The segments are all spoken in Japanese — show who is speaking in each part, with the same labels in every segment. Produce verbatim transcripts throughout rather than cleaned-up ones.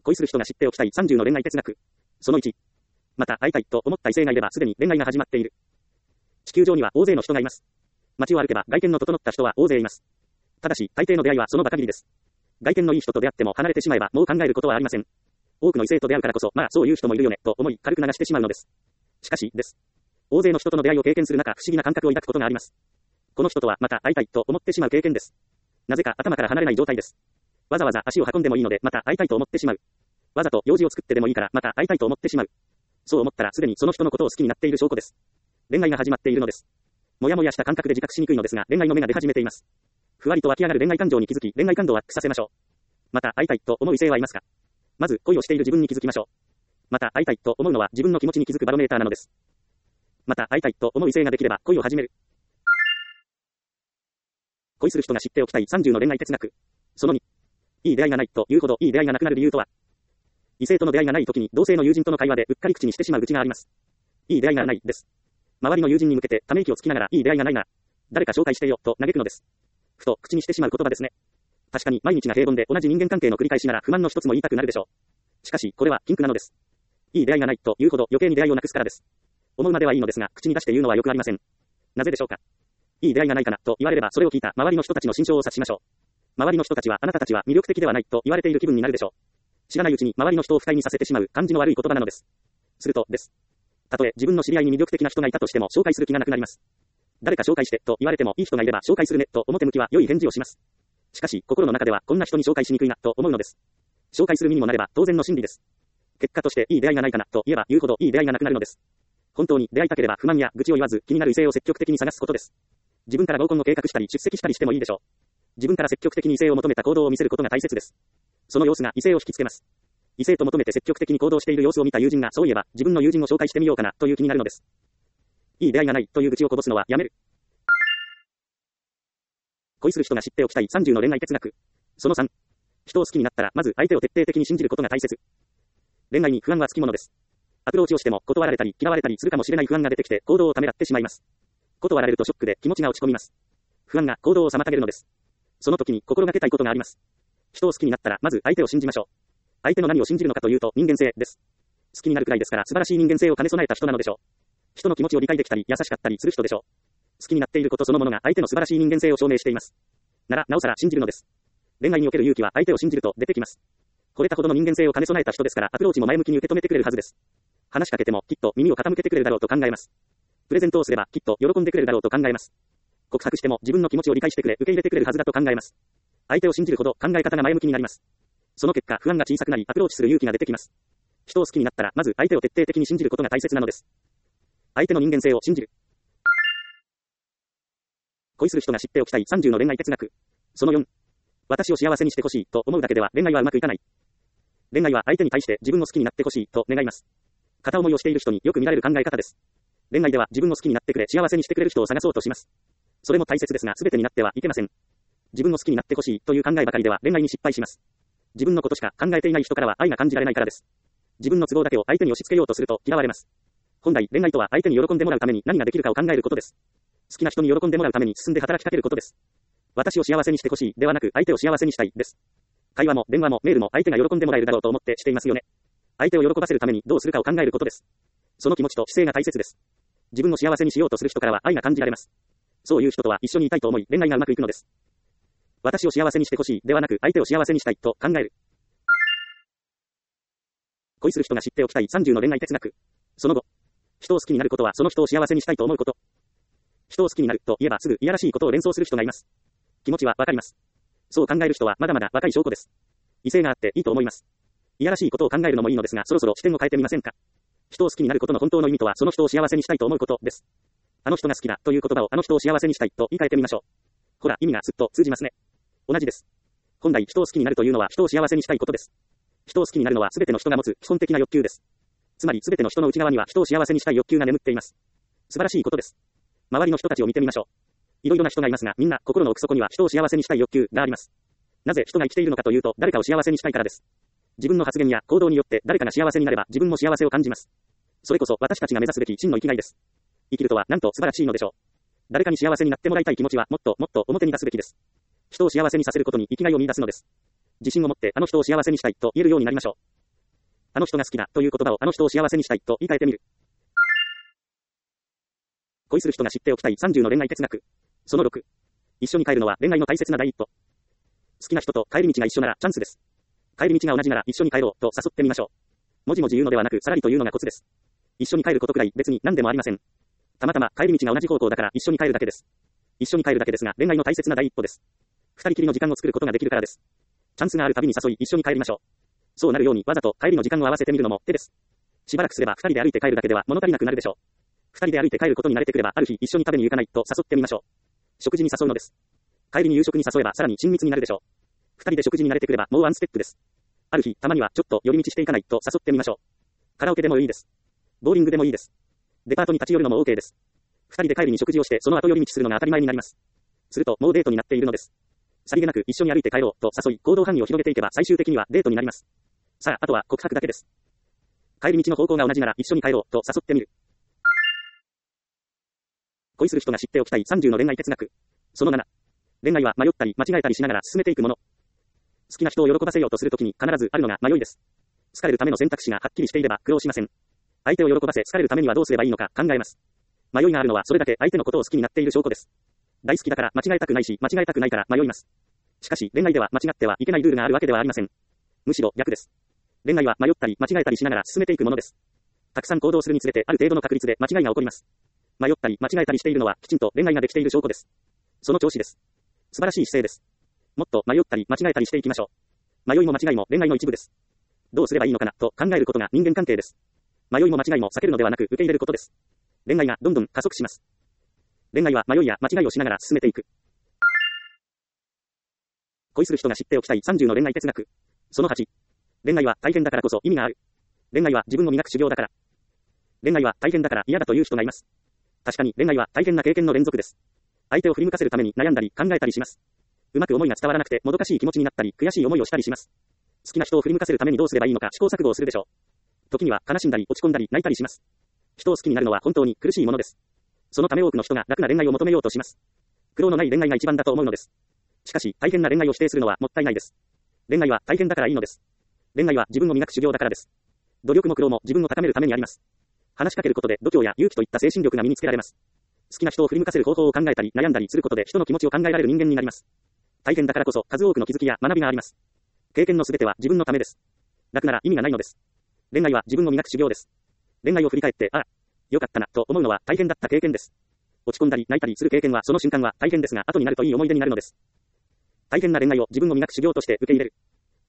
Speaker 1: 恋する人が知っておきたいさんじゅうの恋愛哲学。そのいち。また会いたいと思った異性がいればすでに恋愛が始まっている。地球上には大勢の人がいます。街を歩けば外見の整った人は大勢います。ただし、大抵の出会いはその場限りです。外見のいい人と出会っても離れてしまえばもう考えることはありません。多くの異性と出会うからこそ、まあそういう人もいるよね、と思い軽く流してしまうのです。しかし、です。大勢の人との出会いを経験する中、不思議な感覚を抱くことがあります。この人とはまた会いたいと思ってしまう経験です。なぜか頭から離れない状態です。わざわざ足を運んでもいいので、また会いたいと思ってしまう。わざと用事を作ってでもいいから、また会いたいと思ってしまう。そう思ったらすでにその人のことを好きになっている証拠です。恋愛が始まっているのです。もやもやした感覚で自覚しにくいのですが、恋愛の芽が出始めています。ふわりと湧き上がる恋愛感情に気づき、恋愛感度をアップさせましょう。また会いたいと思う異性はいますか？まず恋をしている自分に気づきましょう。また会いたいと思うのは自分の気持ちに気づくバロメーターなのです。また会いたいと思う異性ができれば恋を始める。恋する人が知っておきたいさんじゅうの恋愛哲学。そのに。いい出会いがないというほどいい出会いがなくなる理由とは。異性との出会いがないときに同性の友人との会話でうっかり口にしてしまう愚痴があります。いい出会いがないです。周りの友人に向けてため息をつきながらいい出会いがないなら、誰か紹介してよと嘆くのです。ふと口にしてしまう言葉ですね。確かに毎日が平凡で同じ人間関係の繰り返しなら不満の一つも言いたくなるでしょう。しかしこれは禁句なのです。いい出会いがないというほど余計に出会いをなくすからです。思うまではいいのですが口に出して言うのはよくありません。なぜでしょうか。いい出会いがないかなと言われればそれを聞いた周りの人たちの心象を察しましょう。周りの人たちはあなたたちは魅力的ではないと言われている気分になるでしょう。知らないうちに周りの人を不快にさせてしまう感じの悪い言葉なのです。するとです。たとえ自分の知り合いに魅力的な人がいたとしても紹介する気がなくなります。誰か紹介してと言われてもいい人がいれば紹介するねと表向きは良い返事をします。しかし心の中ではこんな人に紹介しにくいなと思うのです。紹介する身にもなれば当然の心理です。結果としていい出会いがないかなと言えば言うほどいい出会いがなくなるのです。本当に出会いたければ不満や愚痴を言わず気になる異性を積極的に探すことです。自分から合コンを計画したり出席したりしてもいいでしょう。自分から積極的に異性を求めた行動を見せることが大切です。その様子が異性を引きつけます。異性と求めて積極的に行動している様子を見た友人がそういえば自分の友人を紹介してみようかなという気になるのです。いい出会いがないという愚痴をこぼすのはやめる。恋する人が知っておきたいさんじゅうの恋愛哲学。そのさん。人を好きになったらまず相手を徹底的に信じることが大切。恋愛に不安はつきものです。アプローチをしても断られたり嫌われたりするかもしれない不安が出てきて行動をためらってしまいます。断られるとショックで気持ちが落ち込みます。不安が行動を妨げるのです。その時に心がけたいことがあります。人を好きになったらまず相手を信じましょう。相手の何を信じるのかというと人間性です。好きになるくらいですから素晴らしい人間性を兼ね備えた人なのでしょう。人の気持ちを理解できたり優しかったりする人でしょう。好きになっていることそのものが相手の素晴らしい人間性を証明しています。ならなおさら信じるのです。恋愛における勇気は相手を信じると出てきます。惚れたほどの人間性を兼ね備えた人ですからアプローチも前向きに受け止めてくれるはずです。話しかけてもきっと耳を傾けてくれるだろうと考えます。プレゼントをすればきっと喜んでくれるだろうと考えます。告白しても自分の気持ちを理解してくれ受け入れてくれるはずだと考えます。相手を信じるほど考え方が前向きになります。その結果不安が小さくなりアプローチする勇気が出てきます。人を好きになったらまず相手を徹底的に信じることが大切なのです。相手の人間性を信じる。恋する人が知っておきたいさんじゅうの恋愛哲学。そのよん。私を幸せにしてほしいと思うだけでは恋愛はうまくいかない。恋愛は相手に対して自分を好きになってほしいと願います。片思いをしている人によく見られる考え方です。恋愛では自分を好きになってくれ幸せにしてくれる人を探そうとします。それも大切ですが全てになってはいけません。自分を好きになってほしいという考えばかりでは恋愛に失敗します。自分のことしか考えていない人からは愛が感じられないからです。自分の都合だけを相手に押し付けようとすると嫌われます。本来恋愛とは相手に喜んでもらうために何ができるかを考えることです。好きな人に喜んでもらうために進んで働きかけることです。私を幸せにしてほしいではなく相手を幸せにしたいです。会話も電話もメールも相手が喜んでもらえるだろうと思ってしていますよね。相手を喜ばせるためにどうするかを考えることです。その気持ちと姿勢が大切です。自分を幸せにしようとする人からは愛が感じられます。そういう人とは一緒にいたいと思い恋愛がうまくいくのです。私を幸せにしてほしいではなく相手を幸せにしたいと考える。恋する人が知っておきたいさんじゅうの恋愛哲学。その後。人を好きになることはその人を幸せにしたいと思うこと。人を好きになると言えばすぐいやらしいことを連想する人がいます。気持ちはわかります。そう考える人はまだまだ若い証拠です。異性があっていいと思います。いやらしいことを考えるのもいいのですがそろそろ視点を変えてみませんか。人を好きになることの本当の意味とはその人を幸せにしたいと思うことです。あの人が好きだという言葉をあの人を幸せにしたいと言い換えてみましょう。ほら意味がすっと通じますね。同じです。本来人を好きになるというのは人を幸せにしたいことです。人を好きになるのは全ての人が持つ基本的な欲求です。つまり全ての人の内側には人を幸せにしたい欲求が眠っています。素晴らしいことです。周りの人たちを見てみましょう。いろいろな人がいますがみんな心の奥底には人を幸せにしたい欲求があります。なぜ人が生きているのかというと誰かを幸せにしたいからです。自分の発言や行動によって誰かが幸せになれば自分も幸せを感じます。それこそ私たちが目指すべき真の生きがいです。生きるとはなんと素晴らしいのでしょう。誰かに幸せになってもらいたい気持ちはもっともっと表に出すべきです。人を幸せにさせることに生きがいを見出すのです。自信を持ってあの人を幸せにしたいと言えるようになりましょう。 あの人が好きだという言葉をあの人を幸せにしたいと言い換えてみる。恋する人が知っておきたいさんじゅうの恋愛哲学。そのろく。一緒に帰るのは恋愛の大切な第一歩。好きな人と帰り道が一緒ならチャンスです。帰り道が同じなら一緒に帰ろうと誘ってみましょう。もじもじ言うのではなくさらりと言うのがコツです。一緒に帰ることくらい別に何でもありません。たまたま帰り道が同じ方向だから一緒に帰るだけです。一緒に帰るだけですが恋愛の大切な第一歩です。二人きりの時間を作ることができるからです。チャンスがあるたびに誘い一緒に帰りましょう。そうなるようにわざと帰りの時間を合わせてみるのも手です。しばらくすれば二人で歩いて帰るだけでは物足りなくなるでしょう。二人で歩いて帰ることに慣れてくればある日一緒に食べに行かないと誘ってみましょう。食事に誘うのです。帰りに夕食に誘えばさらに親密になるでしょう。二人で食事に慣れてくればもうワンステップです。ある日たまにはちょっと寄り道していかないと誘ってみましょう。カラオケでもいいです。ボーリングでもいいです。デパートに立ち寄るのも OK です。二人で帰りに食事をしてその後寄り道するのが当たり前になります。するともうデートになっているのです。さりげなく一緒に歩いて帰ろうと誘い行動範囲を広げていけば最終的にはデートになります。さああとは告白だけです。帰り道の方向が同じなら一緒に帰ろうと誘ってみる。恋する人が知っておきたいさんじゅうの恋愛哲学。そのなな。恋愛は迷ったり間違えたりしながら進めていくもの。好きな人を喜ばせようとするときに必ずあるのが迷いです。好かれるための選択肢がはっきりしていれば苦労しません。相手を喜ばせ好かれるためにはどうすればいいのか考えます。迷いがあるのはそれだけ相手のことを好きになっている証拠です。大好きだから間違えたくないし間違えたくないから迷います。しかし恋愛では間違ってはいけないルールがあるわけではありません。むしろ逆です。恋愛は迷ったり間違えたりしながら進めていくものです。たくさん行動するにつれてある程度の確率で間違いが起こります。迷ったり間違えたりしているのはきちんと恋愛ができている証拠です。その調子です。素晴らしい姿勢です。もっと迷ったり間違えたりしていきましょう。迷いも間違いも恋愛の一部です。どうすればいいのかなと考えることが人間関係です。迷いも間違いも避けるのではなく受け入れることです。恋愛がどんどん加速します。恋愛は迷いや間違いをしながら進めていく。恋する人が知っておきたいさんじゅうの恋愛哲学。そのはち。恋愛は大変だからこそ意味がある。恋愛は自分を磨く修行だから。恋愛は大変だから嫌だという人がいます。確かに恋愛は大変な経験の連続です。相手を振り向かせるために悩んだり考えたりします。うまく思いが伝わらなくてもどかしい気持ちになったり悔しい思いをしたりします。好きな人を振り向かせるためにどうすればいいのか試行錯誤をするでしょう。時には悲しんだり落ち込んだり泣いたりします。人を好きになるのは本当に苦しいものです。そのため多くの人が楽な恋愛を求めようとします。苦労のない恋愛が一番だと思うのです。しかし大変な恋愛を否定するのはもったいないです。恋愛は大変だからいいのです。恋愛は自分を磨く修行だからです。努力も苦労も自分を高めるためにあります。話しかけることで度胸や勇気といった精神力が身につけられます。好きな人を振り向かせる方法を考えたり悩んだりすることで人の気持ちを考えられる人間になります。大変だからこそ数多くの気づきや学びがあります。経験のすべては自分のためです。楽なら意味がないのです。恋愛は自分を磨く修行です。恋愛を振り返って、ああ、よかったなと思うのは大変だった経験です。落ち込んだり泣いたりする経験はその瞬間は大変ですが後になるといい思い出になるのです。大変な恋愛を自分を磨く修行として受け入れる。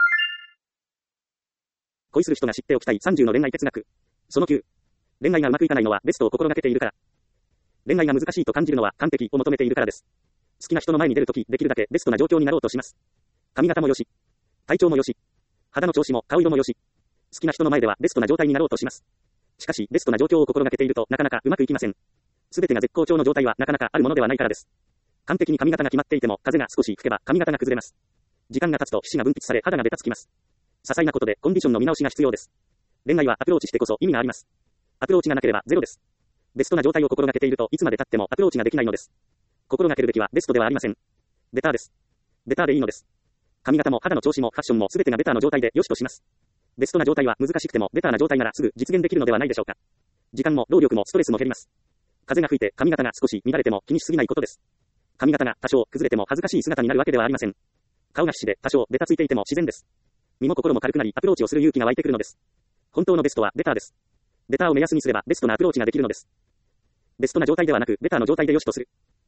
Speaker 1: 恋する人が知っておきたいさんじゅうの恋愛哲学。そのきゅう。恋愛がうまくいかないのはベストを心がけているから。恋愛が難しいと感じるのは完璧を求めているからです。好きな人の前に出るときできるだけベストな状況になろうとします。髪型もよし、体調もよし、肌の調子も顔色もよし。好きな人の前ではベストな状態になろうとします。しかしベストな状況を心がけているとなかなかうまくいきません。すべてが絶好調の状態はなかなかあるものではないからです。完璧に髪型が決まっていても風が少し吹けば髪型が崩れます。時間が経つと皮脂が分泌され肌がベタつきます。些細なことでコンディションの見直しが必要です。恋愛はアプローチしてこそ意味があります。アプローチがなければゼロです。ベストな状態を心がけているといつまで経ってもアプローチができないのです。心がけるべきはベストではありません。ベターです。ベターでいいのです。髪型も肌の調子もファッションも全てがベターの状態で良しとします。ベストな状態は難しくてもベターな状態ならすぐ実現できるのではないでしょうか。時間も労力もストレスも減ります。風が吹いて髪型が少し乱れても気にしすぎないことです。髪型が多少崩れても恥ずかしい姿になるわけではありません。顔が皮脂で多少ベタついていても自然です。身も心も軽くなりアプローチをする勇気が湧いてくるのです。本当のベストはベターです。ベターを目安にすればベストなアプローチができるのです。ベストな状態ではなくベターの状態で良しとする。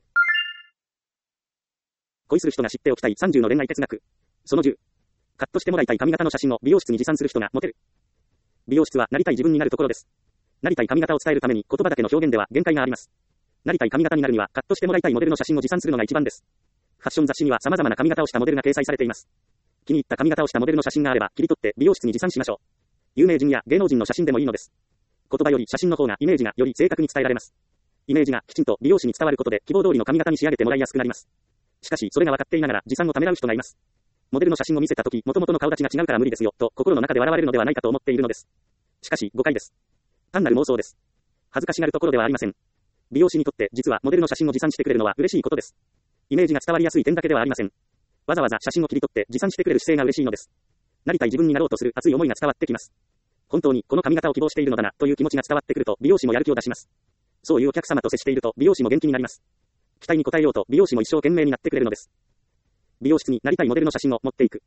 Speaker 1: 恋する人が知っておきたいさんじゅうの恋愛哲学。そのじゅう。カットしてもらいたい髪型の写真を美容室に持参する人がモテる。美容室はなりたい自分になるところです。なりたい髪型を伝えるために言葉だけの表現では限界があります。なりたい髪型になるにはカットしてもらいたいモデルの写真を持参するのが一番です。ファッション雑誌には様々な髪型をしたモデルが掲載されています。気に入った髪型をしたモデルの写真があれば切り取って美容室に持参しましょう。有名人や芸能人の写真でもいいのです。言葉より写真の方がイメージがより正確に伝えられます。イメージがきちんと美容師に伝わることで希望通りの髪型に仕上げてもらいやすくなります。しかしそれが分かっていながら持参をためらう人がいます。モデルの写真を見せたとき元々の顔立ちが違うから無理ですよと心の中で笑われるのではないかと思っているのです。しかし誤解です。単なる妄想です。恥ずかしがるところではありません。美容師にとって実はモデルの写真を持参してくれるのは嬉しいことです。イメージが伝わりやすい点だけではありません。わざわざ写真を切り取って持参してくれる姿勢が嬉しいのです。なりたい自分になろうとする熱い思いが伝わってきます。 本当にこの髪型を希望しているのだなという気持ちが伝わってくると美容師もやる気を出します。そういうお客様と接していると美容師も元気になります。期待に応えようと美容師も一生懸命になってくれるのです。美容室になりたいモデルの写真を持っていく。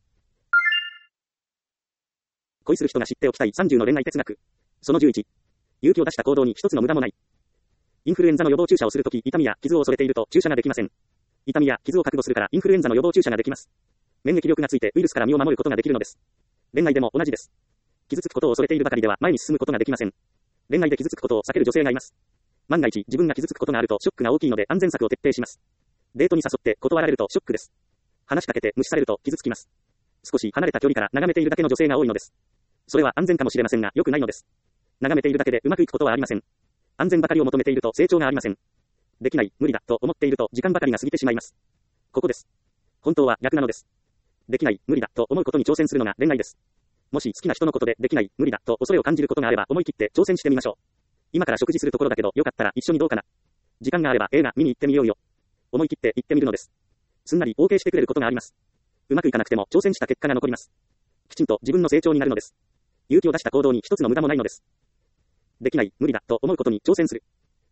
Speaker 1: 恋する人が知っておきたいさんじゅうの恋愛哲学。そのじゅういち。勇気を出した行動に一つの無駄もない。インフルエンザの予防注射をするとき、痛みや傷を恐れていると注射ができません。痛みや傷を覚悟するからインフルエンザの予防注射ができます。免疫力がついてウイルスから身を守ることができるのです。恋愛でも同じです。傷つくことを恐れているばかりでは前に進むことができません。恋愛で傷つくことを避ける女性がいます。万が一自分が傷つくことがあるとショックが大きいので安全策を徹底します。デートに誘って断られるとショックです。話しかけて無視されると傷つきます。少し離れた距離から眺めているだけの女性が多いのです。それは安全かもしれませんが良くないのです。眺めているだけでうまくいくことはありません。安全ばかりを求めていると成長がありません。できない、無理だと思っていると時間ばかりが過ぎてしまいます。ここです。本当は逆なのです。できない、無理だと思うことに挑戦するのが恋愛です。もし好きな人のことでできない、無理だと恐れを感じることがあれば思い切って挑戦してみましょう。今から食事するところだけどよかったら一緒にどうかな。時間があれば映画見に行ってみようよ。思い切って行ってみるのです。すんなり OK してくれることがあります。うまくいかなくても挑戦した結果が残ります。きちんと自分の成長になるのです。勇気を出した行動に一つの無駄もないのです。できない、無理だと思うことに挑戦する。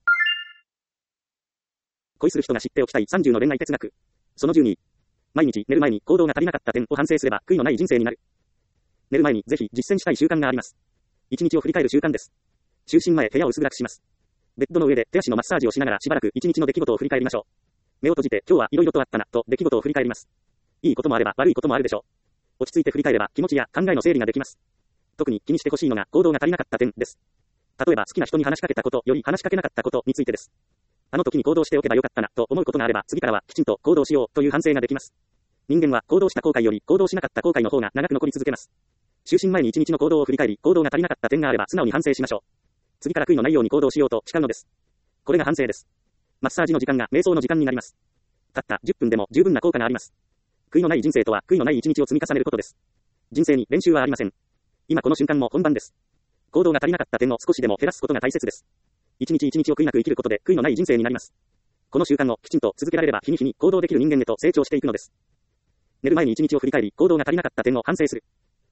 Speaker 1: 恋する人が知っておきたいさんじゅうの恋愛哲学。そのじゅうに。毎日寝る前に行動が足りなかった点を反省すれば悔いのない人生になる。寝る前にぜひ実践したい習慣があります。一日を振り返る習慣です。就寝前部屋を薄暗くします。ベッドの上で手足のマッサージをしながらしばらく一日の出来事を振り返りましょう。目を閉じて今日はいろいろとあったなと出来事を振り返ります。いいこともあれば悪いこともあるでしょう。落ち着いて振り返れば気持ちや考えの整理ができます。特に気にしてほしいのが行動が足りなかった点です。例えば好きな人に話しかけたことより話しかけなかったことについてです。あの時に行動しておけばよかったなと思うことがあれば次からはきちんと行動しようという反省ができます。人間は行動した後悔より行動しなかった後悔の方が長く残り続けます。就寝前に一日の行動を振り返り行動が足りなかった点があれば素直に反省しましょう。次から悔いのないように行動しようと誓うのです。これが反省です。マッサージの時間が瞑想の時間になります。たったじゅっぷんでも十分な効果があります。悔いのない人生とは悔いのない一日を積み重ねることです。人生に練習はありません。今この瞬間も本番です。行動が足りなかった点を少しでも減らすことが大切です。一日一日を悔いなく生きることで悔いのない人生になります。この習慣をきちんと続けられれば日に日に行動できる人間へと成長していくのです。寝る前に一日を振り返り行動が足りなかった点を反省する。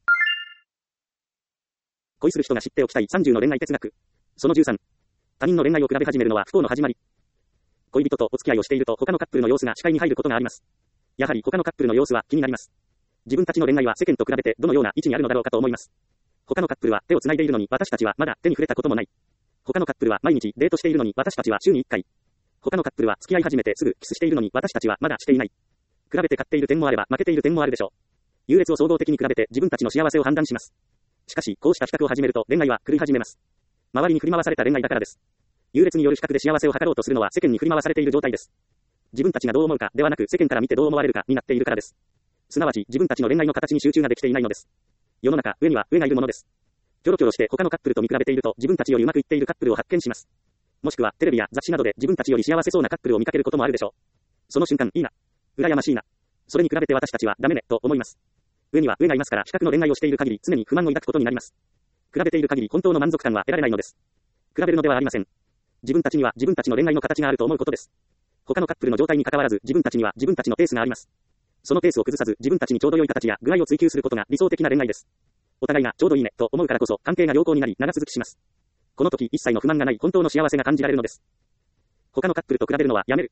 Speaker 1: 恋する人が知っておきたいさんじゅうの恋愛哲学。そのじゅうさん。他人の恋愛を比べ始めるのは不幸の始まり。恋人とお付き合いをしていると他のカップルの様子が視界に入ることがあります。やはり他のカップルの様子は気になります。自分たちの恋愛は世間と比べてどのような位置にあるのだろうかと思います。他のカップルは手を繋いでいるのに私たちはまだ手に触れたこともない。他のカップルは毎日デートしているのに私たちは週にいっかい。他のカップルは付き合い始めてすぐキスしているのに私たちはまだしていない。比べて勝っている点もあれば負けている点もあるでしょう。優劣を総合的に比べて自分たちの幸せを判断します。しかしこうした比較を始めると恋愛は狂い始めます。周りに振り回された恋愛だからです。優劣による比較で幸せを図ろうとするのは世間に振り回されている状態です。自分たちがどう思うかではなく世間から見てどう思われるかになっているからです。すなわち自分たちの恋愛の形に集中ができていないのです。世の中上には上がいるものです。キョロキョロして他のカップルと見比べていると自分たちよりうまくいっているカップルを発見します。もしくはテレビや雑誌などで自分たちより幸せそうなカップルを見かけることもあるでしょう。その瞬間いいな。羨ましいな。それに比べて私たちはダメねと思います。上には上がいますから比較の恋愛をしている限り常に不満を抱くことになります。比べている限り本当の満足感は得られないのです。比べるのではありません。自分たちには自分たちの恋愛の形があると思うことです。他のカップルの状態に関わらず自分たちには自分たちのペースがあります。そのペースを崩さず自分たちにちょうど良い形や具合を追求することが理想的な恋愛です。お互いがちょうどいいねと思うからこそ関係が良好になり長続きします。この時一切の不満がない本当の幸せが感じられるのです。他のカップルと比べるのはやめる。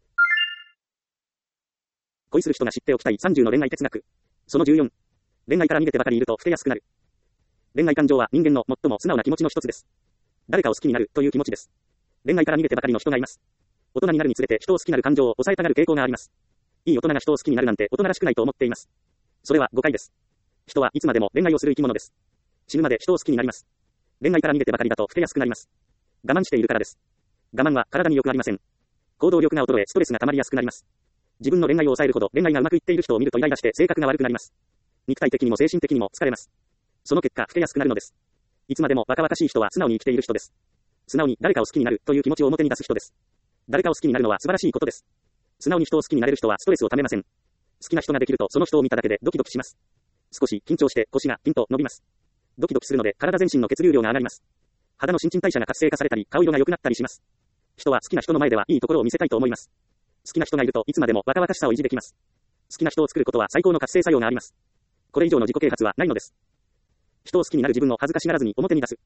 Speaker 1: 恋する人が知っておきたいさんじゅうの恋愛哲学。そのじゅうよん。恋愛から逃げてばかりいると老けやすくなる。恋愛感情は人間の最も素直な気持ちの一つです。誰かを好きになるという気持ちです。恋愛から逃げてばかりの人がいます。大人になるにつれて人を好きになる感情を抑えたがる傾向があります。いい大人が人を好きになるなんて大人らしくないと思っています。それは誤解です。人はいつまでも恋愛をする生き物です。死ぬまで人を好きになります。恋愛から逃げてばかりだと老けやすくなります。我慢しているからです。我慢は体に良くありません。行動力が衰えストレスが溜まりやすくなります。自分の恋愛を抑えるほど恋愛がうまくいっている人を見るとイライラして性格が悪くなります。肉体的にも精神的にも疲れます。その結果老けやすくなるのです。いつまでも若々しい人は素直に生きている人です。素直に誰かを好きになるという気持ちを表に出す人です。誰かを好きになるのは素晴らしいことです。素直に人を好きになれる人はストレスを溜めません。好きな人ができるとその人を見ただけでドキドキします。少し緊張して腰がピンと伸びます。ドキドキするので体全身の血流量が上がります。肌の新陳代謝が活性化されたり顔色が良くなったりします。人は好きな人の前ではいいところを見せたいと思います。好きな人がいるといつまでも若々しさを維持できます。好きな人を作ることは最高の活性作用があります。これ以上の自己啓発はないのです。 人を好きになる自分を恥ずかしがらずに表に出す。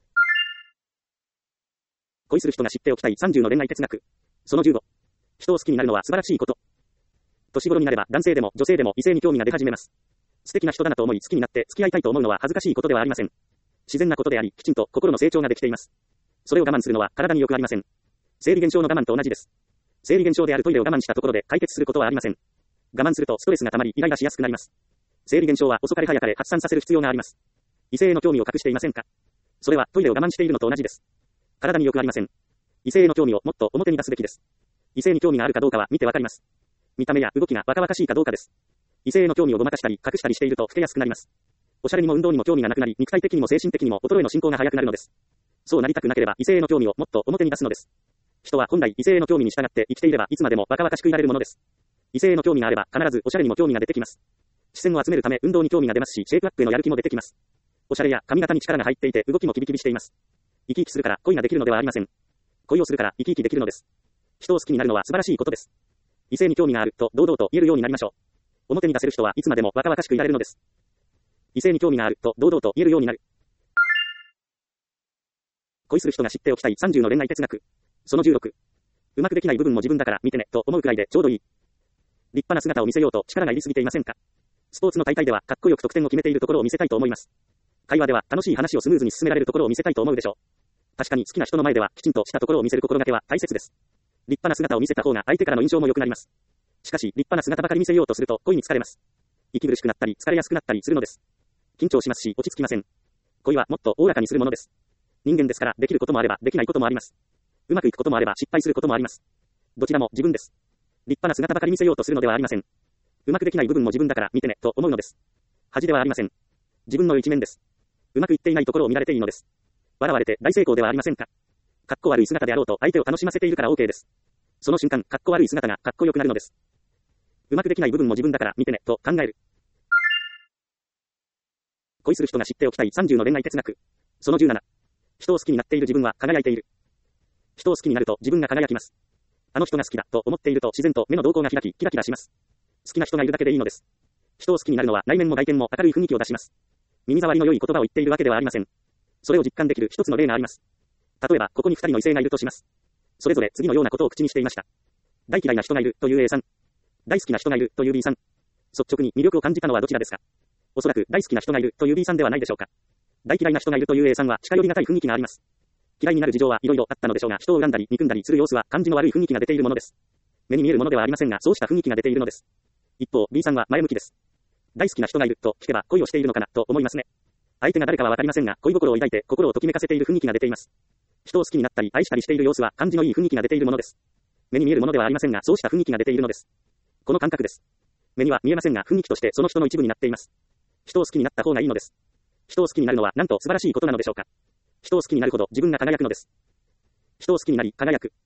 Speaker 1: 恋する人が知っておきたいさんじゅうの恋愛哲学。そのじゅうご。人を好きになるのは素晴らしいこと。年頃になれば男性でも女性でも異性に興味が出始めます。素敵な人だなと思い好きになって付き合いたいと思うのは恥ずかしいことではありません。自然なことであり、きちんと心の成長ができています。それを我慢するのは体に良くありません。生理現象の我慢と同じです。生理現象であるトイレを我慢したところで解決することはありません。我慢するとストレスが溜まりイライラしやすくなります。生理現象は遅かれ早かれ発散させる必要があります。異性への興味を隠していませんか？それはトイレを我慢しているのと同じです。体に良くありません。異性への興味をもっと表に出すべきです。異性に興味があるかどうかは見てわかります。見た目や動きが若々しいかどうかです。異性への興味をごまかしたり隠したりしていると老けやすくなります。おしゃれにも運動にも興味がなくなり肉体的にも精神的にも衰えの進行が早くなるのです。そうなりたくなければ異性への興味をもっと表に出すのです。人は本来異性への興味に従って生きていればいつまでも若々しくいられるものです。異性への興味があれば必ずおしゃれにも興味が出てきます。視線を集めるため運動に興味が出ますしシェイプアップへのやる気も出てきます。おしゃれや髪型に力が入っていて動きもキビキビしています。生き生きするから恋ができるのではありません。恋をするから生き生きできるのです。人を好きになるのは素晴らしいことです。異性に興味があると堂々と言えるようになりましょう。表に出せる人はいつまでも若々しくいられるのです。異性に興味があると堂々と言えるようになる。恋する人が知っておきたいさんじゅうの恋愛哲学。そのじゅうろく。うまくできない部分も自分だから見てねと思うくらいでちょうどいい。立派な姿を見せようと力が入りすぎていませんか？スポーツの大会ではかっこよく得点を決めているところを見せたいと思います。会話では楽しい話をスムーズに進められるところを見せたいと思うでしょう。確かに好きな人の前ではきちんとしたところを見せる心がけは大切です。立派な姿を見せた方が相手からの印象も良くなります。しかし立派な姿ばかり見せようとすると恋に疲れます。息苦しくなったり疲れやすくなったりするのです。緊張しますし落ち着きません。恋はもっとおおらかにするものです。人間ですからできることもあればできないこともあります。うまくいくこともあれば失敗することもあります。どちらも自分です。立派な姿ばかり見せようとするのではありません。うまくできない部分も自分だから見てねと思うのです。恥ではありません。自分の一面です。うまくいっていないところを見られていいのです。笑われて大成功ではありませんか。かっこ悪い姿であろうと相手を楽しませているから OK です。その瞬間かっこ悪い姿がかっこよくなるのです。うまくできない部分も自分だから見てねと考える。恋する人が知っておきたいさんじゅうの恋愛哲学。そのじゅうなな。人を好きになっている自分は輝いている。人を好きになると自分が輝きます。あの人が好きだと思っていると自然と目の瞳孔が開きキラキラします。好きな人がいるだけでいいのです。人を好きになるのは内面も外見も明るい雰囲気を出します。耳障りの良い言葉を言っているわけではありません。それを実感できる一つの例があります。例えばここにふたりの異性がいるとします。それぞれ次のようなことを口にしていました。大嫌いな人がいるという A さん。大好きな人がいるという B さん。率直に魅力を感じたのはどちらですか？おそらく大好きな人がいるという B さんではないでしょうか。大嫌いな人がいるという A さんは近寄りがたい雰囲気があります。嫌いになる事情はいろいろあったのでしょうが、人を恨んだり憎んだりする様子は感じの悪い雰囲気が出ているものです。目に見えるものではありませんが、そうした雰囲気が出ているのです。一方 B さんは前向きです。大好きな人がいると聞けば恋をしているのかなと思いますね。相手が誰かはわかりませんが、恋心を抱いて心をときめかせている雰囲気が出ています。人を好きになったり愛したりしている様子は感じのいい雰囲気が出ているものです。目に見えるものではありませんが、そうした雰囲気が出ているのです。この感覚です。目には見えませんが、雰囲気としてその人の一部になっています。人を好きになった方がいいのです。人を好きになるのはなんと素晴らしいことなのでしょうか。人を好きになるほど自分が輝くのです。人を好きになり輝く。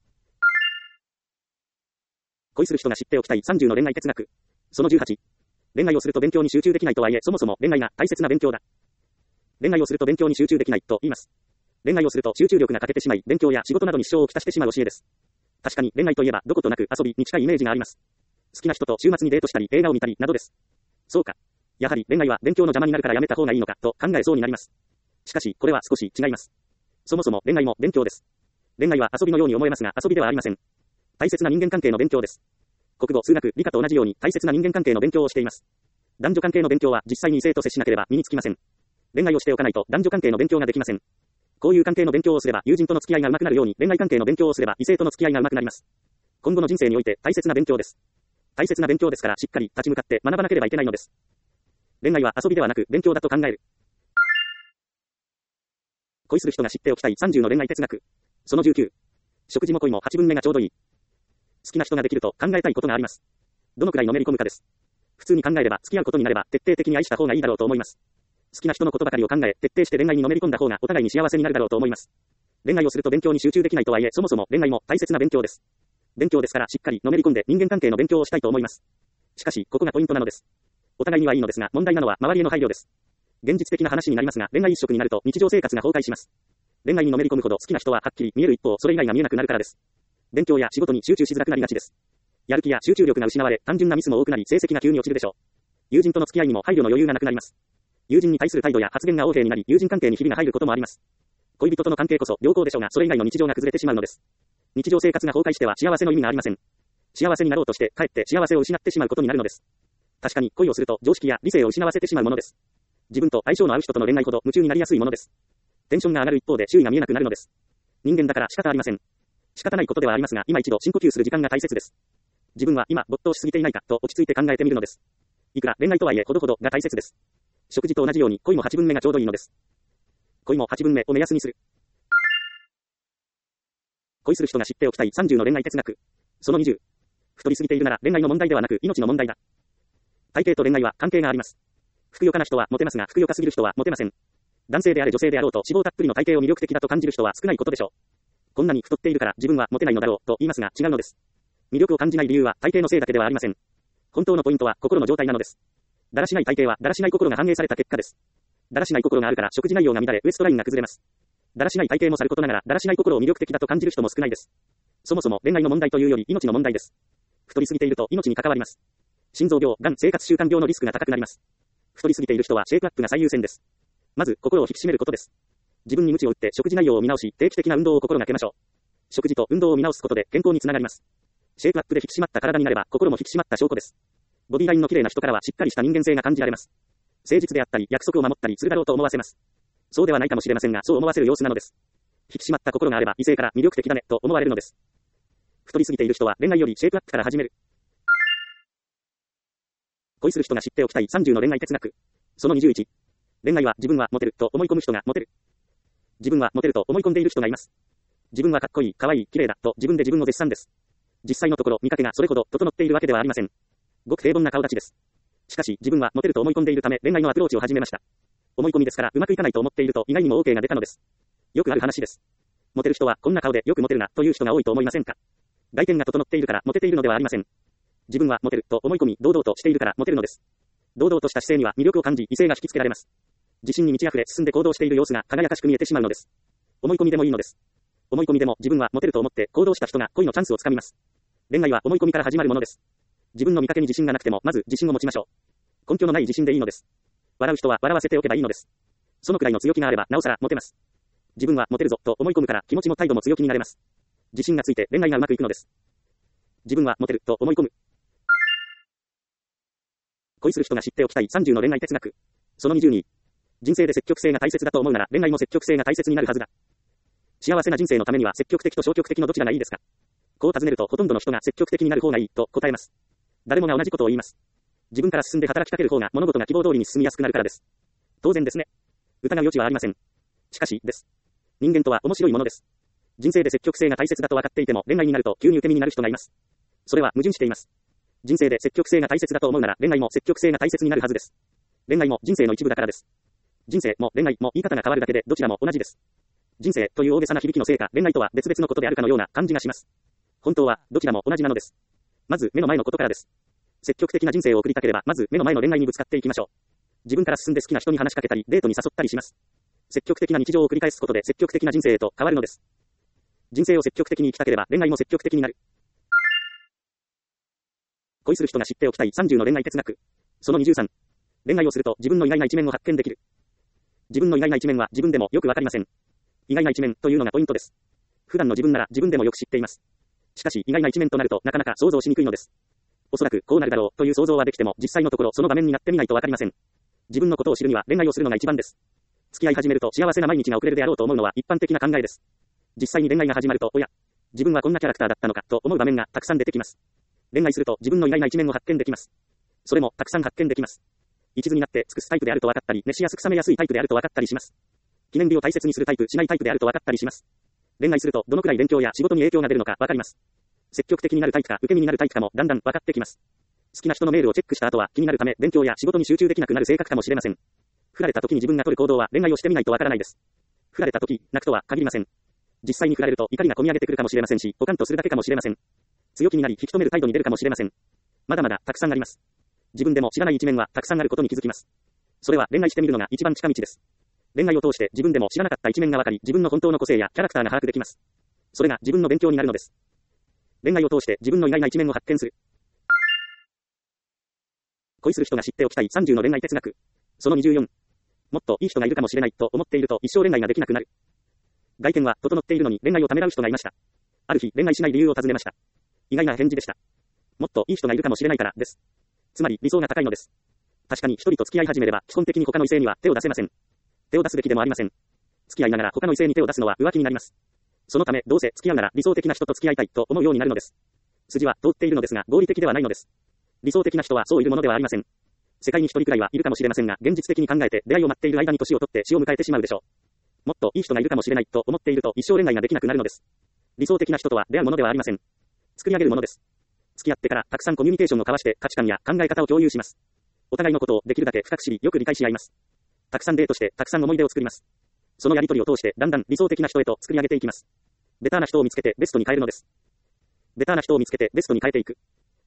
Speaker 1: 恋する人が知っておきたいさんじゅうの恋愛哲学。そのじゅうはち。恋愛をすると勉強に集中できないとはいえ、そもそも恋愛が大切な勉強だ。恋愛をすると勉強に集中できないと言います。恋愛をすると集中力が欠けてしまい、勉強や仕事などに支障をきたしてしまう教えです。確かに恋愛といえばどことなく遊びに近いイメージがあります。好きな人と週末にデートしたり映画を見たりなどです。そうか。やはり恋愛は勉強の邪魔になるからやめた方がいいのかと考えそうになります。しかしこれは少し違います。そもそも恋愛も勉強です。恋愛は遊びのように思えますが遊びではありません。大切な人間関係の勉強です。国語、数学、理科と同じように大切な人間関係の勉強をしています。男女関係の勉強は実際に異性と接しなければ身につきません。恋愛をしておかないと男女関係の勉強ができません。こういう関係の勉強をすれば友人との付き合いが上手くなるように恋愛関係の勉強をすれば異性との付き合いが上手くなります。今後の人生において大切な勉強です。大切な勉強ですからしっかり立ち向かって学ばなければいけないのです。恋愛は遊びではなく勉強だと考える。恋する人が知っておきたいさんじゅうの恋愛哲学。そのじゅうきゅう。食事も恋もはちぶんめがちょうどいい。好きな人ができると考えたいことがあります。どのくらいのめり込むかです。普通に考えれば付き合うことになれば徹底的に愛した方がいいだろうと思います。好きな人のことばかりを考え徹底して恋愛にのめり込んだ方がお互いに幸せになるだろうと思います。恋愛をすると勉強に集中できないとはいえ、そもそも恋愛も大切な勉強です。勉強ですからしっかりのめり込んで人間関係の勉強をしたいと思います。しかしここがポイントなのです。お互いにはいいのですが問題なのは周りへの配慮です。現実的な話になりますが、恋愛一色になると日常生活が崩壊します。恋愛にのめり込むほど好きな人ははっきり見える一方、それ以外が見えなくなるからです。勉強や仕事に集中しづらくなりがちです。やる気や集中力が失われ、単純なミスも多くなり成績が急に落ちるでしょう。友人との付き合いにも配慮の余裕がなくなります。 友人に対する態度や発言が横柄になり、友人関係にひびが入ることもあります。恋人との関係こそ良好でしょうが、それ以外の日常が崩れてしまうのです。日常生活が崩壊しては幸せの意味がありません。幸せになろうとして、かえって幸せを失ってしまうことになるのです。確かに恋をすると常識や理性を失わせてしまうものです。自分と相性の合う人との恋愛ほど夢中になりやすいものです。テンションが上がる一方で周囲が見えなくなるのです。人間だから仕方ありません。仕方ないことではありますが、今一度深呼吸する時間が大切です。自分は今没頭しすぎていないかと落ち着いて考えてみるのです。いくら恋愛とはいえほどほどが大切です。食事と同じように恋もはちぶんめがちょうどいいのです。恋もはちぶんめを目安にする。恋する人が知っておきたいさんじゅうの恋愛哲学。そのにじゅう。太りすぎているなら恋愛の問題ではなく命の問題だ。体型と恋愛は関係があります。ふくよかな人はモテますが、ふくよかすぎる人はモテません。男性であれ女性であろうと脂肪たっぷりの体型を魅力的だと感じる人は少ないことでしょう。こんなに太っているから自分はモテないのだろうと言いますが違うのです。魅力を感じない理由は体型のせいだけではありません。本当のポイントは心の状態なのです。だらしない体型はだらしない心が反映された結果です。だらしない心があるから食事内容が乱れウエストラインが崩れます。だらしない体型もさることながらだらしない心を魅力的だと感じる人も少ないです。そもそも恋愛の問題というより命の問題です。太りすぎていると命に関わります。心臓病、がん、生活習慣病のリスクが高くなります。太りすぎている人はシェイプアップが最優先です。まず心を引き締めることです。自分に鞭を打って食事内容を見直し、定期的な運動を心がけましょう。食事と運動を見直すことで健康につながります。シェイプアップで引き締まった体になれば心も引き締まった証拠です。ボディラインの綺麗な人からはしっかりした人間性が感じられます。誠実であったり約束を守ったりするだろうと思わせます。そうではないかもしれませんが、そう思わせる様子なのです。引き締まった心があれば異性から魅力的だねと思われるのです。太りすぎている人は恋愛よりシェイプアップから始める。恋する人が知っておきたいさんじゅうの恋愛哲学。そのにじゅういち。恋愛は自分はモテると思い込む人がモテる。自分はモテると思い込んでいる人がいます。自分はかっこいい、かわいい、綺麗だと自分で自分を絶賛です。実際のところ見かけがそれほど整っているわけではありません。ごく平凡な顔立ちです。しかし自分はモテると思い込んでいるため恋愛のアプローチを始めました。思い込みですからうまくいかないと思っていると意外にも OK が出たのです。よくある話です。モテる人はこんな顔でよくモテるなという人が多いと思いませんか。外見が整っているからモテているのではありません。自分はモテると思い込み堂々としているからモテるのです。堂々とした姿勢には魅力を感じ異性が引きつけられます。自信に満ち溢れ進んで行動している様子が輝かしく見えてしまうのです。思い込みでもいいのです。思い込みでも自分はモテると思って行動した人が恋のチャンスをつかみます。恋愛は思い込みから始まるものです。自分の見かけに自信がなくてもまず自信を持ちましょう。根拠のない自信でいいのです。笑う人は笑わせておけばいいのです。そのくらいの強気があればなおさらモテます。自分はモテるぞと思い込むから気持ちも態度も強気になれます。自信がついて恋愛がうまくいくのです。自分はモテると思い込む。恋する人が知っておきたいさんじゅうの恋愛哲学。そのにじゅうに。人生で積極性が大切だと思うなら恋愛も積極性が大切になるはずだ。幸せな人生のためには積極的と消極的のどちらがいいですか。こう尋ねるとほとんどの人が積極的になる方がいいと答えます。誰もが同じことを言います。自分から進んで働きかける方が物事が希望通りに進みやすくなるからです。当然ですね。疑う余地はありません。しかしです。人間とは面白いものです。人生で積極性が大切だと分かっていても恋愛になると急に受け身になる人がいます。それは矛盾しています。人生で積極性が大切だと思うなら恋愛も積極性が大切になるはずです。恋愛も人生の一部だからです。人生も恋愛も言い方が変わるだけでどちらも同じです。人生という大げさな響きのせいか恋愛とは別々のことであるかのような感じがします。本当はどちらも同じなのです。まず目の前のことからです。積極的な人生を送りたければまず目の前の恋愛にぶつかっていきましょう。自分から進んで好きな人に話しかけたりデートに誘ったりします。積極的な日常を繰り返すことで積極的な人生へと変わるのです。人生を積極的に生きたければ恋愛も積極的になる。恋する人が知っておきたいさんじゅうの恋愛哲学。そのにじゅうさん。恋愛をすると自分の意外な一面を発見できる。自分の意外な一面は自分でもよくわかりません。意外な一面というのがポイントです。普段の自分なら自分でもよく知っています。しかし意外な一面となるとなかなか想像しにくいのです。おそらくこうなるだろうという想像はできても実際のところその場面になってみないとわかりません。自分のことを知るには恋愛をするのが一番です。付き合い始めると幸せな毎日が送れるであろうと思うのは一般的な考えです。実際に恋愛が始まると、おや、自分はこんなキャラクターだったのかと思う場面がたくさん出てきます。恋愛すると自分の意外な一面を発見できます。それもたくさん発見できます。一途になって尽くすタイプであると分かったり、熱しやすく冷めやすいタイプであると分かったりします。記念日を大切にするタイプ、しないタイプであると分かったりします。恋愛するとどのくらい勉強や仕事に影響が出るのか分かります。積極的になるタイプか受け身になるタイプかもだんだん分かってきます。好きな人のメールをチェックした後は気になるため勉強や仕事に集中できなくなる性格かもしれません。振られた時に自分が取る行動は恋愛をしてみないとわからないです。振られた時、泣くとは限りません。実際に振られると怒りが込み上げてくるかもしれませんし、ポカンとするだけかもしれません。強気になり引き止める態度に出るかもしれません。まだまだたくさんあります。自分でも知らない一面はたくさんあることに気づきます。それは恋愛してみるのが一番近道です。恋愛を通して自分でも知らなかった一面がわかり、自分の本当の個性やキャラクターが把握できます。それが自分の勉強になるのです。恋愛を通して自分の意外な一面を発見する。恋する人が知っておきたいさんじゅうの恋愛哲学。そのにじゅうよん。 もっといい人がいるかもしれないと思っていると一生恋愛ができなくなる。外見は整っているのに恋愛をためらう人がいました。ある日恋愛しない理由を尋ねました。意外な返事でした。もっといい人がいるかもしれないからです。つまり理想が高いのです。確かに一人と付き合い始めれば基本的に他の異性には手を出せません。手を出すべきでもありません。付き合いながら他の異性に手を出すのは浮気になります。そのためどうせ付き合うなら理想的な人と付き合いたいと思うようになるのです。筋は通っているのですが合理的ではないのです。理想的な人はそういるものではありません。世界に一人くらいはいるかもしれませんが、現実的に考えて出会いを待っている間に年を取って死を迎えてしまうでしょう。もっといい人がいるかもしれないと思っていると一生恋愛ができなくなるのです。理想的な人とは出会うものではありません。作り上げるものです。付き合ってからたくさんコミュニケーションを交わして価値観や考え方を共有します。お互いのことをできるだけ深く知り、よく理解し合います。たくさんデートしてたくさん思い出を作ります。そのやりとりを通してだんだん理想的な人へと作り上げていきます。ベターな人を見つけてベストに変えるのです。ベターな人を見つけてベストに変えていく。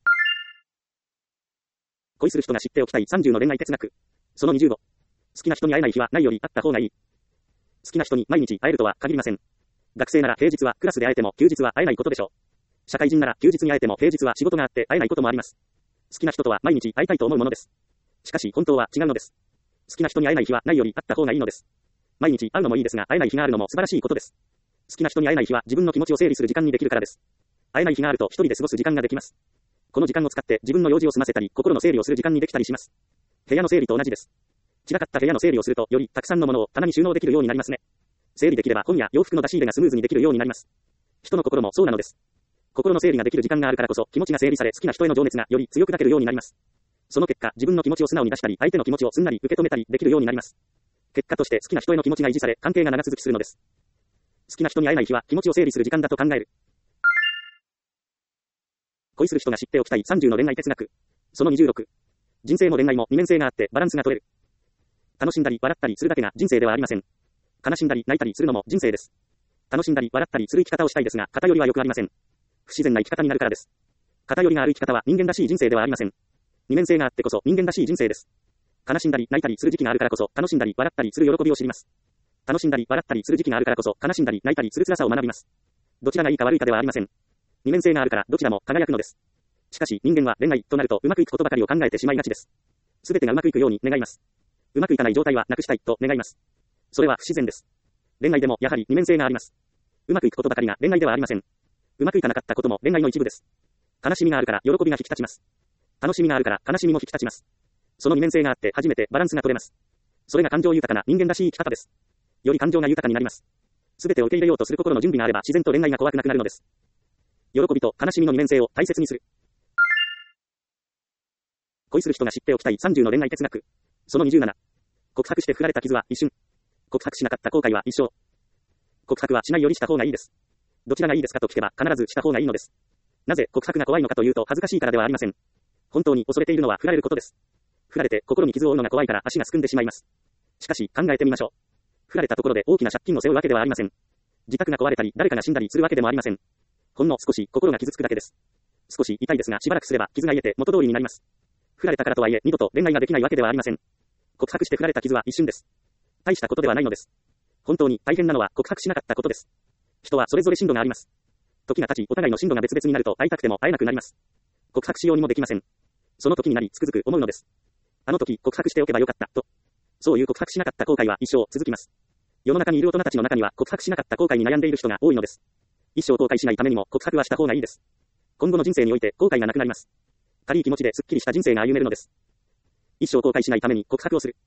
Speaker 1: 恋する人が知っておきたいさんじゅうの恋愛哲学。そのにじゅうご。好きな人に会えない日はないよりあった方がいい。好きな人に毎日会えるとは限りません。学生なら平日はクラスで会えても休日は会えないことでしょう。社会人なら休日に会えても平日は仕事があって会えないこともあります。好きな人とは毎日会いたいと思うものです。しかし本当は違うのです。好きな人に会えない日はないよりあった方がいいのです。毎日会うのもいいですが会えない日があるのも素晴らしいことです。好きな人に会えない日は自分の気持ちを整理する時間にできるからです。会えない日があると一人で過ごす時間ができます。この時間を使って自分の用事を済ませたり、心の整理をする時間にできたりします。部屋の整理と同じです。散らかった部屋の整理をすると、よりたくさんのものを棚に収納できるようになりますね。整理できれば本や洋服の出し入れがスムーズにできるようになります。人の心もそうなのです。心の整理ができる時間があるからこそ、気持ちが整理され、好きな人への情熱がより強く抱けるようになります。その結果、自分の気持ちを素直に出したり、相手の気持ちをすんなり受け止めたりできるようになります。結果として好きな人への気持ちが維持され、関係が長続きするのです。好きな人に会えない日は気持ちを整理する時間だと考える。恋する人が知っておきたいさんじゅうの恋愛哲学。そのにじゅうろく。人生も恋愛も二面性があってバランスが取れる。楽しんだり笑ったりするだけが人生ではありません。悲しんだり泣いたりするのも人生です。楽しんだり笑ったりする生き方をしたいですが、偏りは良くありません。不自然な生き方になるからです。偏りがある生き方は人間らしい人生ではありません。二面性があってこそ人間らしい人生です。悲しんだり泣いたりする時期があるからこそ、楽しんだり笑ったりする喜びを知ります。楽しんだり笑ったりする時期があるからこそ、悲しんだり泣いたりする辛さを学びます。どちらがいいか悪いかではありません。二面性があるからどちらも輝くのです。しかし人間は恋愛となるとうまくいくことばかりを考えてしまいがちです。すべてがうまくいくように願います。うまくいかない状態はなくしたいと願います。それは不自然です。恋愛でもやはり二面性があります。うまくいくことばかりが恋愛ではありません。うまくいかなかったことも恋愛の一部です。悲しみがあるから喜びが引き立ちます。楽しみがあるから悲しみも引き立ちます。その二面性があって初めてバランスが取れます。それが感情豊かな人間らしい生き方です。より感情が豊かになります。すべてを受け入れようとする心の準備があれば自然と恋愛が怖くなくなるのです。喜びと悲しみの二面性を大切にする。恋する人が知っておきたいさんじゅうの恋愛哲学。そのにじゅうなな。告白して振られた傷は一瞬。告白しなかった後悔は一生。告白はしないよりした方がいいです。どちらがいいですかと聞けば必ずした方がいいのです。なぜ告白が怖いのかというと恥ずかしいからではありません。本当に恐れているのは振られることです。振られて心に傷を負うのが怖いから足がすくんでしまいます。しかし考えてみましょう。振られたところで大きな借金を背負うわけではありません。自宅が壊れたり誰かが死んだりするわけでもありません。ほんの少し心が傷つくだけです。少し痛いですがしばらくすれば傷が癒えて元通りになります。振られたからとはいえ二度と恋愛ができないわけではありません。告白して振られた傷は一瞬です。大したことではないのです。本当に大変なのは告白しなかったことです。人はそれぞれ進路があります。時が経ちお互いの進路が別々になると会いたくても会えなくなります。告白しようにもできません。その時になりつくづく思うのです。あの時告白しておけばよかったと。そういう告白しなかった後悔は一生続きます。世の中にいる大人たちの中には告白しなかった後悔に悩んでいる人が多いのです。一生後悔しないためにも告白はした方がいいです。今後の人生において後悔がなくなります。軽い気持ちですっきりした人生が歩めるのです。一生後悔しないために告白をする。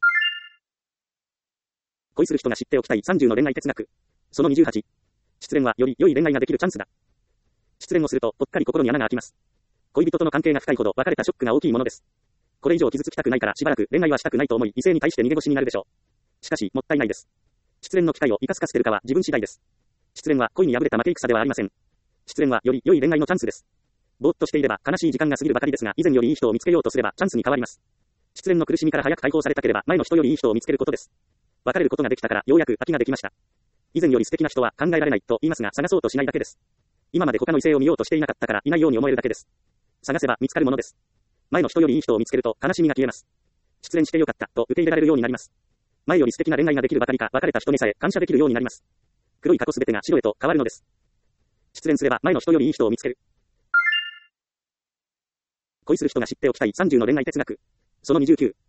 Speaker 1: 恋する人が知っておきたいさんじゅうの恋愛哲学。そのにじゅうはち。失恋はより良い恋愛ができるチャンスだ。失恋をするとぽっかり心に穴が開きます。恋人との関係が深いほど別れたショックが大きいものです。これ以上傷つきたくないからしばらく恋愛はしたくないと思い異性に対して逃げ腰になるでしょう。しかしもったいないです。失恋の機会を生かすか捨てるかは自分次第です。失恋は恋に敗れた負け戦ではありません。失恋はより良い恋愛のチャンスです。ぼーっとしていれば悲しい時間が過ぎるばかりですが以前よりいい人を見つけようとすればチャンスに変わります。失恋の苦しみから早く解放されたければ前の人よりいい人を見つけることです。別れることができたからようやく空きができました。以前より素敵な人は考えられないと言いますが探そうとしないだけです。今まで他の異性を見ようとしていなかったからいないように思えるだけです。探せば見つかるものです。前の人よりいい人を見つけると悲しみが消えます。失恋してよかったと受け入れられるようになります。前より素敵な恋愛ができるばかりか別れた人にさえ感謝できるようになります。黒い過去すべてが白へと変わるのです。失恋すれば前の人よりいい人を見つける。恋する人が知っておきたいさんじゅうの恋愛哲学。そのにじゅうきゅう。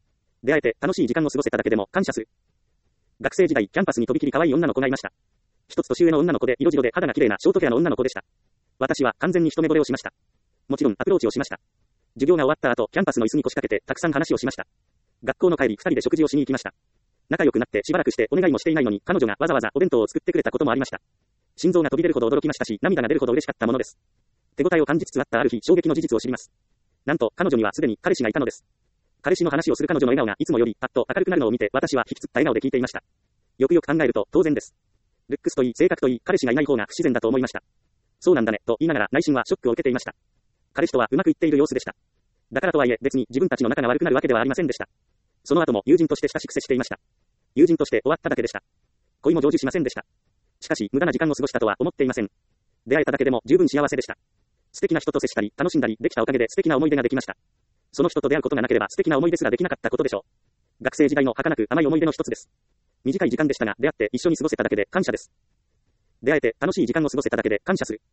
Speaker 1: 出会えて楽しい時間を過ごせただけでも感謝する。学生時代、キャンパスにとびきり可愛い女の子がいました。一つ年上の女の子で色白で肌が綺麗なショートヘアの女の子でした。私は完全に一目惚れをしました。もちろんアプローチをしました。授業が終わった後、キャンパスの椅子に腰掛けてたくさん話をしました。学校の帰り、二人で食事をしに行きました。仲良くなってしばらくしてお願いもしていないのに、彼女がわざわざお弁当を作ってくれたこともありました。心臓が飛び出るほど驚きましたし、涙が出るほど嬉しかったものです。手応えを感じつつあったある日、衝撃の事実を知ります。なんと、彼女にはすでに彼氏がいたのです。彼氏の話をする彼女の笑顔がいつもよりパッと明るくなるのを見て、私は引きつった笑顔で聞いていました。よくよく考えると当然です。ルックスといい、性格といい、彼氏がいない方が不自然だと思いました。そうなんだね、と言いながら内心はショックを受けていました。彼氏とはうまくいっている様子でした。だからとはいえ、別に自分たちの仲が悪くなるわけではありませんでした。その後も友人として親しく接していました。友人として終わっただけでした。恋も成就しませんでした。しかし、無駄な時間を過ごしたとは思っていません。出会えただけでも十分幸せでした。素敵な人と接したり、楽しんだりできたおかげで素敵な思い出ができました。その人と出会うことがなければ素敵な思い出すらできなかったことでしょう。学生時代の儚く甘い思い出の一つです。短い時間でしたが、出会って一緒に過ごせただけで感謝です。出会えて楽しい時間を過ごせただけで感謝する。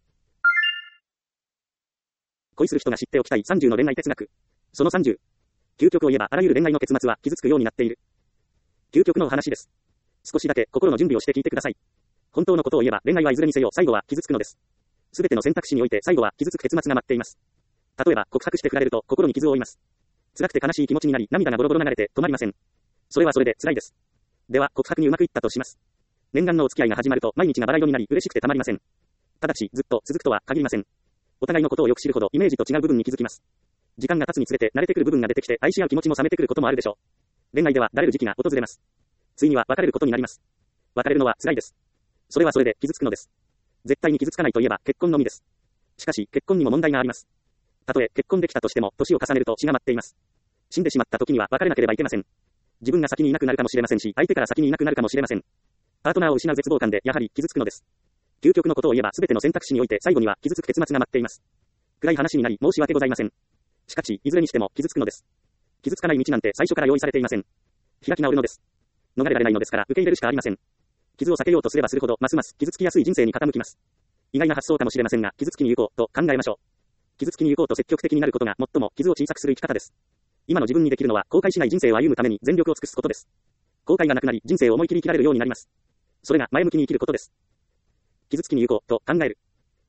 Speaker 1: 恋する人が知っておきたいさんじゅうの恋愛哲学。そのさんじゅう。究極を言えばあらゆる恋愛の結末は傷つくようになっている。究極のお話です。少しだけ心の準備をして聞いてください。本当のことを言えば恋愛はいずれにせよ最後は傷つくのです。すべての選択肢において最後は傷つく結末が待っています。例えば告白して振られると心に傷を負います。辛くて悲しい気持ちになり涙がボロボロ流れて止まりません。それはそれで辛いです。では告白にうまくいったとします。念願のお付き合いが始まると毎日がバラ色になり嬉しくてたまりません。ただしずっと続くとは限りません。お互いのことをよく知るほどイメージと違う部分に気づきます。時間が経つにつれて慣れてくる部分が出てきて愛し合う気持ちも冷めてくることもあるでしょう。恋愛ではだれる時期が訪れます。ついには別れることになります。別れるのは辛いです。それはそれで傷つくのです。絶対に傷つかないといえば結婚のみです。しかし結婚にも問題があります。たとえ結婚できたとしても年を重ねると死が待っています。死んでしまった時には別れなければいけません。自分が先にいなくなるかもしれませんし、相手から先にいなくなるかもしれません。パートナーを失う絶望感でやはり傷つくのです。究極のことを言えば全ての選択肢において最後には傷つく結末が待っています。暗い話になり申し訳ございません。しかしいずれにしても傷つくのです。傷つかない道なんて最初から用意されていません。開き直るのです。逃れられないのですから受け入れるしかありません。傷を避けようとすればするほどますます傷つきやすい人生に傾きます。意外な発想かもしれませんが、傷つきに行こうと考えましょう。傷つきに行こうと積極的になることが最も傷を小さくする生き方です。今の自分にできるのは後悔しない人生を歩むために全力を尽くすことです。後悔がなくなり人生を思い切り生きられるようになります。それが前向きに生きることです。傷つきに行こうと考える。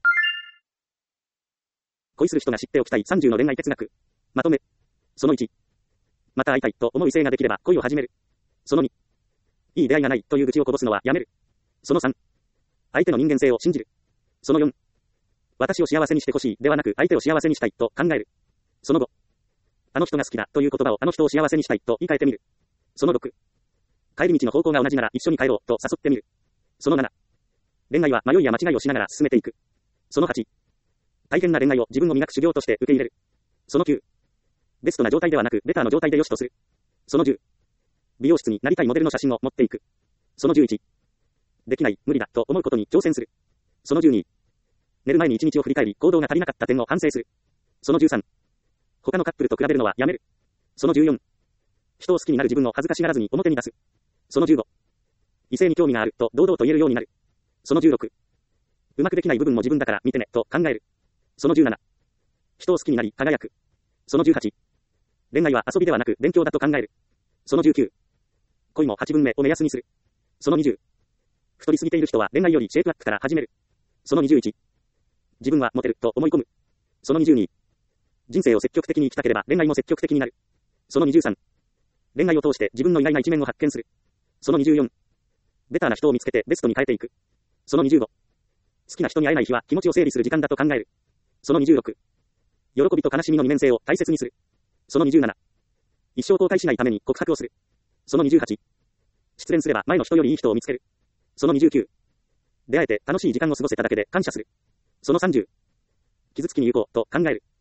Speaker 1: 恋する人が知っておきたいさんじゅうの恋愛哲学。まとめ。そのいち。また会いたいと思う異性ができれば恋を始める。そのに。いい出会いがないという愚痴をこぼすのはやめる。そのさん。相手の人間性を信じる。そのよん。私を幸せにしてほしいではなく相手を幸せにしたいと考える。そのご。あの人が好きだという言葉をあの人を幸せにしたいと言い換えてみる。そのろく。帰り道の方向が同じなら一緒に帰ろうと誘ってみる。そのなな。恋愛は迷いや間違いをしながら進めていく。そのはち。大変な恋愛を自分を磨く修行として受け入れる。そのきゅう。ベストな状態ではなくベターの状態で良しとする。そのじゅう。美容室になりたいモデルの写真を持っていく。そのじゅういち。できない、無理だと思うことに挑戦する。そのじゅうに。寝る前に一日を振り返り行動が足りなかった点を反省する。そのじゅうさん。他のカップルと比べるのはやめる。そのじゅうよん。人を好きになる自分を恥ずかしがらずに表に出す。そのじゅうご。異性に興味があると堂々と言えるようになる。そのじゅうろく。うまくできない部分も自分だから見てねと考える。そのじゅうなな。人を好きになり輝く。そのじゅうはち。恋愛は遊びではなく勉強だと考える。そのじゅうきゅう。恋もはちぶんめを目安にする。そのにじゅう。太りすぎている人は恋愛よりシェイプアップから始める。そのにじゅういち。自分はモテると思い込む。そのにじゅうに。人生を積極的に生きたければ恋愛も積極的になる。そのにじゅうさん。恋愛を通して自分の意外な一面を発見する。そのにじゅうよん。ベターな人を見つけてベストに変えていく。そのにじゅうご。好きな人に会えない日は気持ちを整理する時間だと考える。そのにじゅうろく。喜びと悲しみの二面性を大切にする。そのにじゅうなな。一生後悔しないために告白をする。そのにじゅうはち。失恋すれば前の人よりいい人を見つける。そのにじゅうきゅう。出会えて楽しい時間を過ごせただけで感謝する。そのさんじゅう。傷つきに行こうと考える。